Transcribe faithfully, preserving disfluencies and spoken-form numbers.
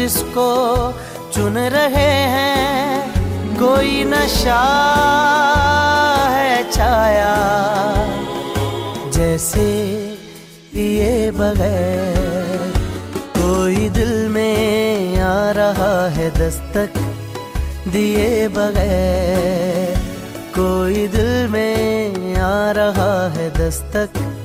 जिसको चुन रहे हैं, कोई नशा है छाया जैसे पिए बगैर। कोई दिल में आ रहा है दस्तक दिए बगैर, कोई दिल में आ रहा है दस्तक